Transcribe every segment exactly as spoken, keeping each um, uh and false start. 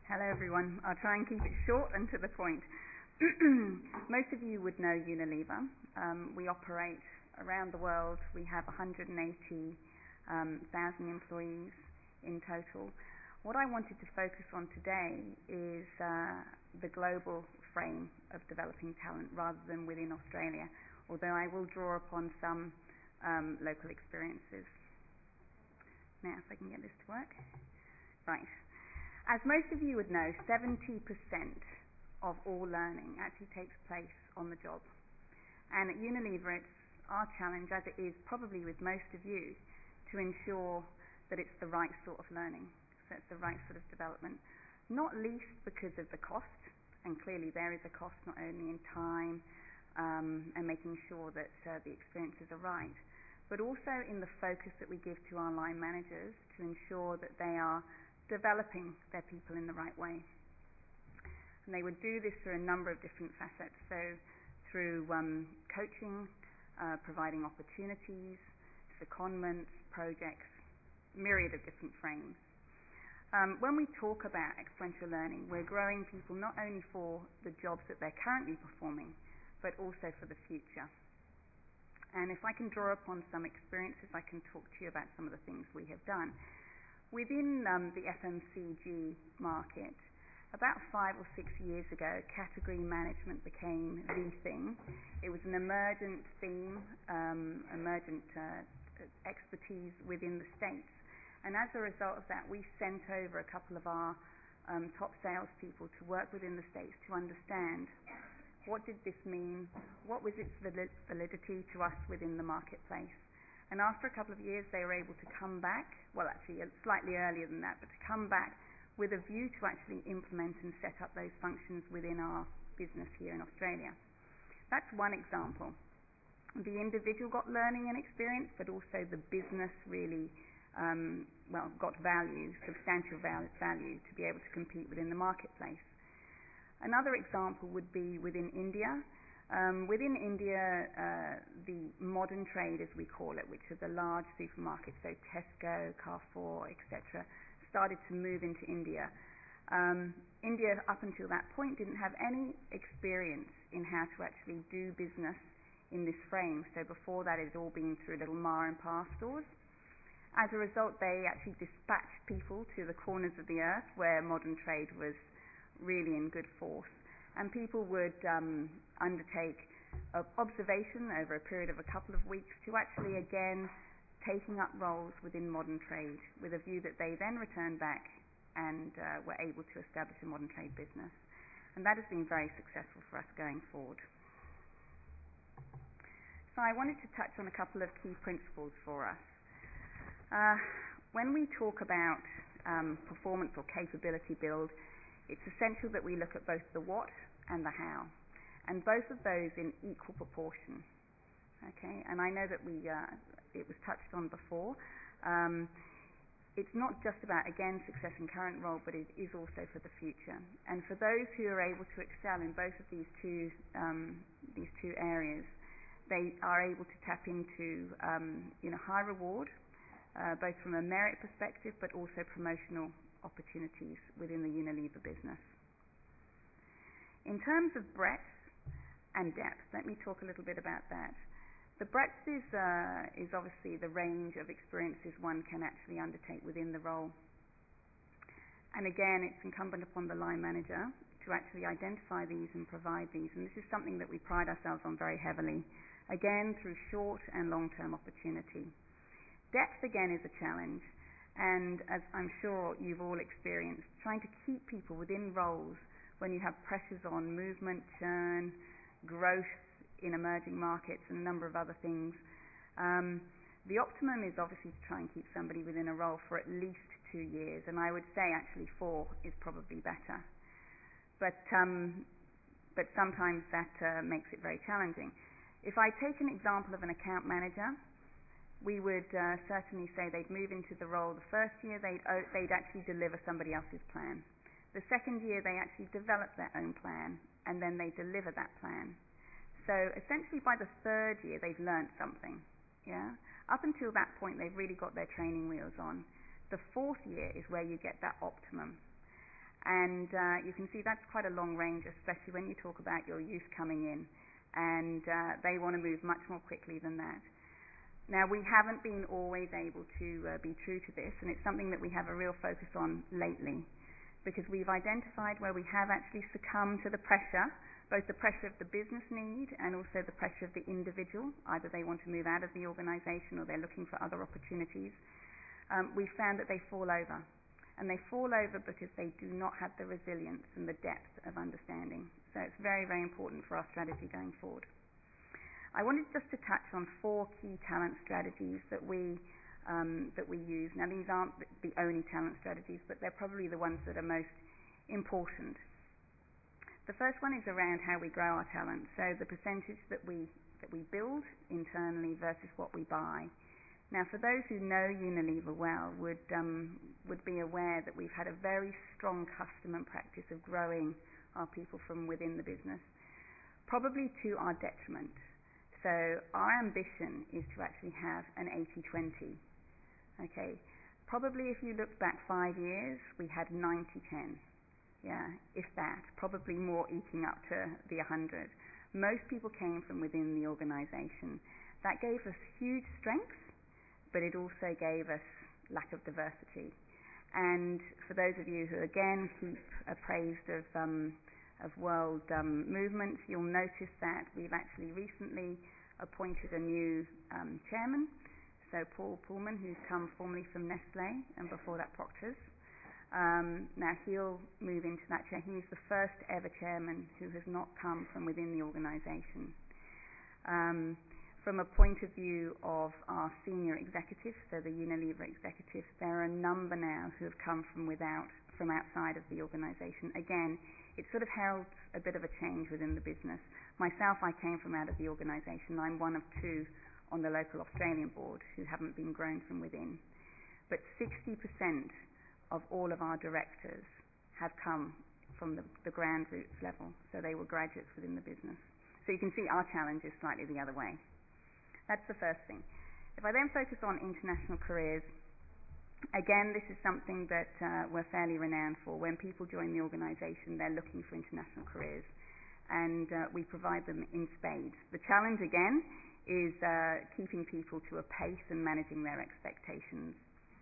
Hello everyone. I'll try and keep it short and to the point. Most of you would know Unilever. Um, we operate around the world. We have one hundred eighty thousand um, employees in total. What I wanted to focus on today is uh, the global frame of developing talent rather than within Australia, although I will draw upon some um, local experiences. Now, if I can get this to work. Right. As most of you would know, seventy percent of all learning actually takes place on the job. And at Unilever, it's our challenge, as it is probably with most of you, to ensure that it's the right sort of learning, so it's the right sort of development, not least because of the cost, and clearly there is a cost not only in time um, and making sure that uh, the experiences are right, but also in the focus that we give to our line managers to ensure that they are developing their people in the right way. And they would do this through a number of different facets, so through um, coaching, uh, providing opportunities, secondments, projects, myriad of different frames. Um, when we talk about experiential learning, we're growing people not only for the jobs that they're currently performing, but also for the future. And if I can draw upon some experiences, I can talk to you about some of the things we have done. Within um, the F M C G market, about five or six years ago, category management became the thing. It was an emergent theme, um, emergent uh, expertise within the States. And as a result of that, we sent over a couple of our um, top salespeople to work within the States to understand what did this mean, what was its validity to us within the marketplace. And after a couple of years, they were able to come back, well actually slightly earlier than that, but to come back with a view to actually implement and set up those functions within our business here in Australia. That's one example. The individual got learning and experience, but also the business really, um, well, got value, substantial value to be able to compete within the marketplace. Another example would be within India. Um, within India, uh, the modern trade, as we call it, which are the large supermarkets, so Tesco, Carrefour, et cetera, started to move into India. Um, India, up until that point, didn't have any experience in how to actually do business in this frame. So before that, it had all been through little Ma and Pa stores. As a result, they actually dispatched people to the corners of the earth where modern trade was really in good force. And people would um, undertake uh, observation over a period of a couple of weeks to actually again taking up roles within modern trade with a view that they then returned back and uh, were able to establish a modern trade business. And that has been very successful for us going forward. So I wanted to touch on a couple of key principles for us. Uh, when we talk about um, performance or capability build, it's essential that we look at both the what and the how, and both of those in equal proportion. Okay, and I know that we uh, it was touched on before. Um, it's not just about, again, success in current role, but it is also for the future. And for those who are able to excel in both of these two um, these two areas, they are able to tap into um, you know high reward, uh, both from a merit perspective, but also promotional opportunities within the Unilever business. In terms of breadth and depth, let me talk a little bit about that. The breadth is, uh, is obviously the range of experiences one can actually undertake within the role. And again, it's incumbent upon the line manager to actually identify these and provide these. And this is something that we pride ourselves on very heavily, again, through short and long-term opportunity. Depth, again, is a challenge. And as I'm sure you've all experienced, trying to keep people within roles when you have pressures on movement, churn, growth in emerging markets and a number of other things, um, the optimum is obviously to try and keep somebody within a role for at least two years, and I would say actually four is probably better. But, um, but sometimes that uh, makes it very challenging. If I take an example of an account manager, we would uh, certainly say they'd move into the role the first year, they'd, oh, they'd actually deliver somebody else's plan. The second year, they actually develop their own plan, and then they deliver that plan. So essentially by the third year, they've learnt something. Yeah? Up until that point, they've really got their training wheels on. The fourth year is where you get that optimum. And uh, you can see that's quite a long range, especially when you talk about your youth coming in, and uh, they want to move much more quickly than that. Now, we haven't been always able to uh, be true to this, and it's something that we have a real focus on lately, because we've identified where we have actually succumbed to the pressure, both the pressure of the business need and also the pressure of the individual. Either they want to move out of the organisation or they're looking for other opportunities. Um, we found that they fall over. And they fall over because they do not have the resilience and the depth of understanding. So it's very, very important for our strategy going forward. I wanted just to touch on four key talent strategies that we um, that we use. Now, these aren't the only talent strategies, but they're probably the ones that are most important. The first one is around how we grow our talent. So the percentage that we that we build internally versus what we buy. Now, for those who know Unilever well, would um, would be aware that we've had a very strong custom and practice of growing our people from within the business, probably to our detriment. So our ambition is to actually have an eighty twenty. Okay, probably if you look back five years, we had ninety ten. Yeah, if that, probably more eking up to the one hundred. Most people came from within the organisation. That gave us huge strength, but it also gave us lack of diversity. And for those of you who, again, keep appraised of um, of world um, movements, you'll notice that we've actually recently appointed a new um, chairman, so Paul Pullman, who's come formerly from Nestlé and before that Procter's. Um, now he'll move into that chair. He's the first ever chairman who has not come from within the organisation. Um, From a point of view of our senior executives, so the Unilever executives, there are a number now who have come from without, from outside of the organisation. Again, it sort of held a bit of a change within the business. Myself, I came from out of the organisation. I'm one of two on the local Australian board who haven't been grown from within. But sixty percent of all of our directors have come from the, the ground roots level, so they were graduates within the business. So you can see our challenge is slightly the other way. That's the first thing. If I then focus on international careers, again, this is something that uh, we're fairly renowned for. When people join the organisation, they're looking for international careers, and uh, we provide them in spades. The challenge, again, is uh, keeping people to a pace and managing their expectations.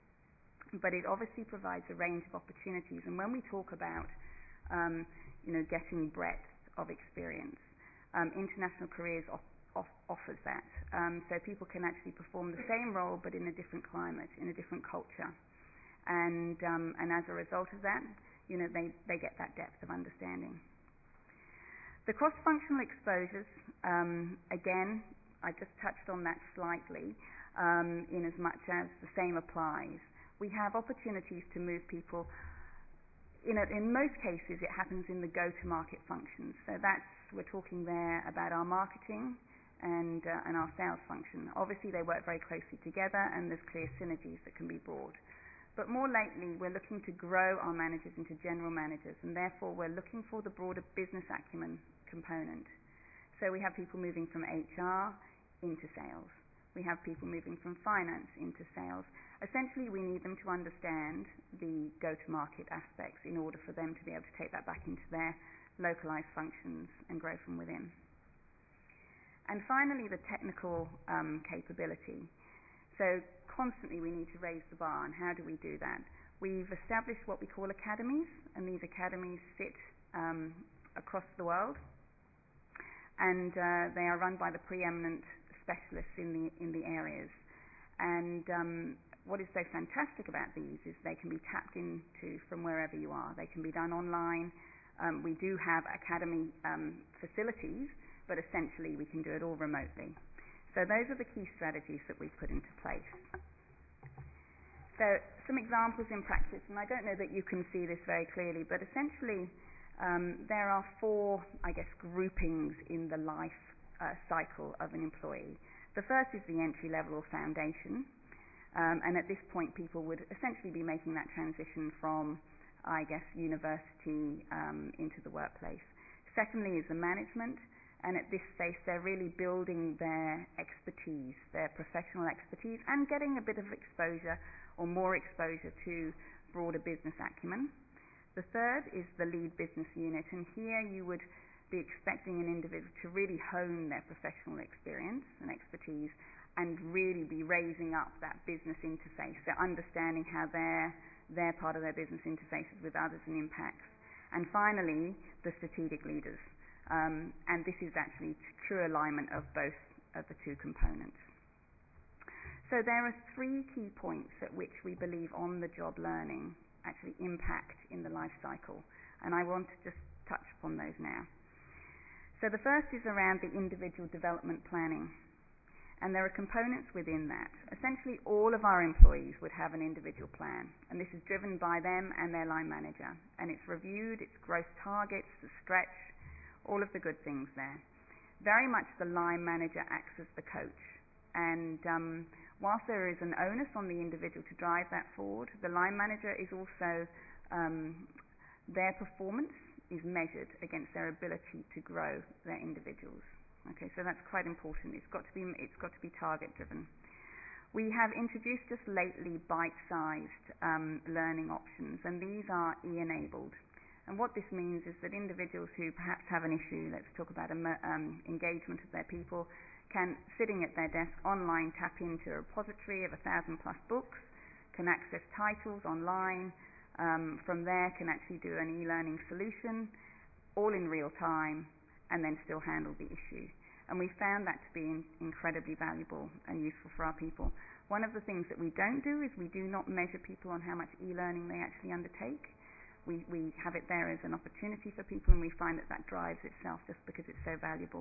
But it obviously provides a range of opportunities, and when we talk about um, you know, getting breadth of experience, um, international careers op- offers that. Um, so people can actually perform the same role but in a different climate, in a different culture. And um, and as a result of that, you know, they, they get that depth of understanding. The cross-functional exposures, um, again, I just touched on that slightly, um, in as much as the same applies. We have opportunities to move people. In, a, in most cases, it happens in the go-to-market functions. So that's, we're talking there about our marketing and uh, and our sales function. Obviously, they work very closely together, and there's clear synergies that can be brought. But more lately, we're looking to grow our managers into general managers, and therefore we're looking for the broader business acumen component. So we have people moving from H R into sales. We have people moving from finance into sales. Essentially, we need them to understand the go-to-market aspects in order for them to be able to take that back into their localized functions and grow from within. And finally, the technical um, capability. So constantly we need to raise the bar, and how do we do that? We've established what we call academies, and these academies sit um, across the world, and uh, they are run by the preeminent specialists in the in the areas. And um, what is so fantastic about these is they can be tapped into from wherever you are. They can be done online. Um, we do have academy um, facilities, but essentially we can do it all remotely. So those are the key strategies that we've put into place. So some examples in practice, and I don't know that you can see this very clearly, but essentially um, there are four, I guess, groupings in the life uh, cycle of an employee. The first is the entry level or foundation, um, and at this point people would essentially be making that transition from, I guess, university um, into the workplace. Secondly is the management, and at this stage they're really building their expertise, their professional expertise, and getting a bit of exposure or more exposure to broader business acumen. The third is the lead business unit, and here you would be expecting an individual to really hone their professional experience and expertise and really be raising up that business interface, so understanding how their, their part of their business interfaces with others and impacts. And finally, the strategic leaders. Um, and this is actually true alignment of both of the two components. So there are three key points at which we believe on-the-job learning actually impact in the life cycle, and I want to just touch upon those now. So the first is around the individual development planning, and there are components within that. Essentially, all of our employees would have an individual plan, and this is driven by them and their line manager, and it's reviewed, it's growth targets, the stretch, all of the good things there. Very much the line manager acts as the coach, and um, whilst there is an onus on the individual to drive that forward, the line manager is also, um, their performance is measured against their ability to grow their individuals. Okay, so that's quite important. It's got to be, it's got to be target driven. We have introduced just lately bite-sized um, learning options, and these are e-enabled. And what this means is that individuals who perhaps have an issue, let's talk about um, engagement of their people, can, sitting at their desk online, tap into a repository of a thousand plus books, can access titles online, um, from there can actually do an e-learning solution, all in real time, and then still handle the issue. And we found that to be in, incredibly valuable and useful for our people. One of the things that we don't do is we do not measure people on how much e-learning they actually undertake. We, we have it there as an opportunity for people, and we find that that drives itself just because it's so valuable.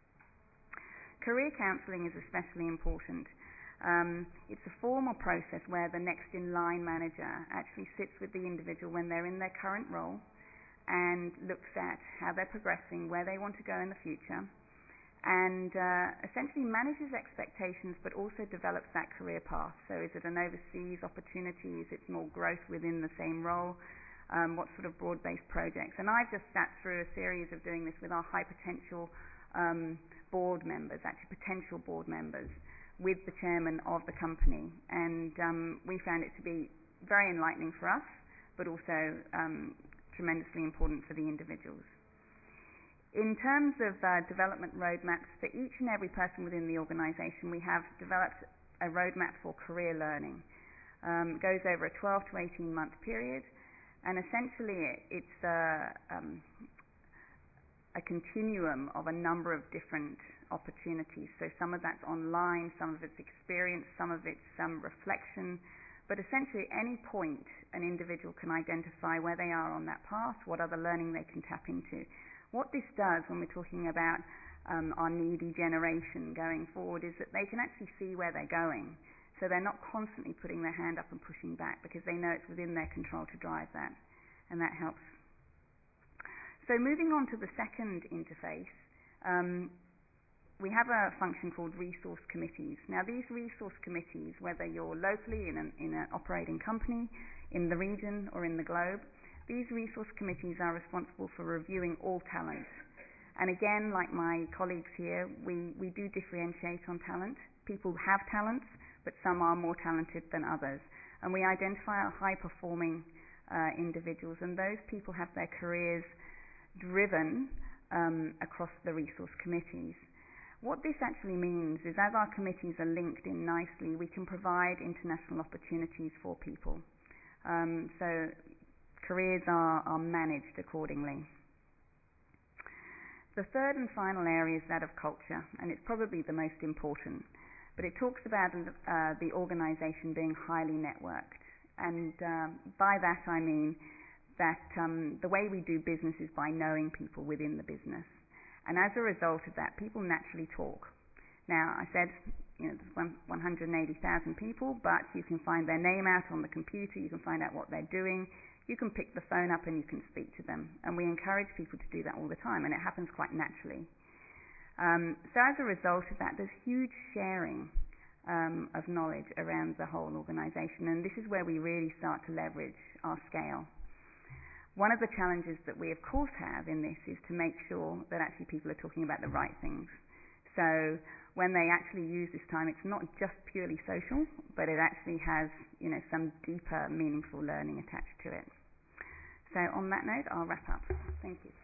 Career counselling is especially important. Um, it's a formal process where the next in line manager actually sits with the individual when they're in their current role and looks at how they're progressing, where they want to go in the future, and uh, essentially manages expectations but also develops that career path. So is it an overseas opportunity? Is it more growth within the same role? Um, what sort of broad-based projects? And I've just sat through a series of doing this with our high potential um, board members, actually potential board members, with the chairman of the company, and um, we found it to be very enlightening for us, but also um, tremendously important for the individuals. In terms of uh, development roadmaps, for each and every person within the organisation, we have developed a roadmap for career learning. Um, it goes over a twelve to eighteen month period, and essentially it's a, um, a continuum of a number of different opportunities. So some of that's online, some of it's experience, some of it's um, reflection, but essentially at any point an individual can identify where they are on that path, what other learning they can tap into. What this does when we're talking about um, our needy generation going forward is that they can actually see where they're going. So they're not constantly putting their hand up and pushing back because they know it's within their control to drive that, and that helps. So moving on to the second interface, um, we have a function called resource committees. Now these resource committees, whether you're locally in an, in an operating company, in the region or in the globe, these resource committees are responsible for reviewing all talent. And again, like my colleagues here, we, we do differentiate on talent. People have talents, but some are more talented than others. And we identify our high-performing uh, individuals, and those people have their careers driven um, across the resource committees. What this actually means is as our committees are linked in nicely, we can provide international opportunities for people. Um, so careers are, are managed accordingly. The third and final area is that of culture, and it's probably the most important. But it talks about uh, the organisation being highly networked. And uh, by that I mean that um, the way we do business is by knowing people within the business. And as a result of that, people naturally talk. Now, I said, you know, there's one hundred eighty thousand people, but you can find their name out on the computer, you can find out what they're doing, you can pick the phone up and you can speak to them. And we encourage people to do that all the time, and it happens quite naturally. Um, so as a result of that, there's huge sharing um, of knowledge around the whole organisation, and this is where we really start to leverage our scale. One of the challenges that we of course have in this is to make sure that actually people are talking about the right things. So when they actually use this time, it's not just purely social, but it actually has, you know, some deeper, meaningful learning attached to it. So on that note, I'll wrap up. Thank you.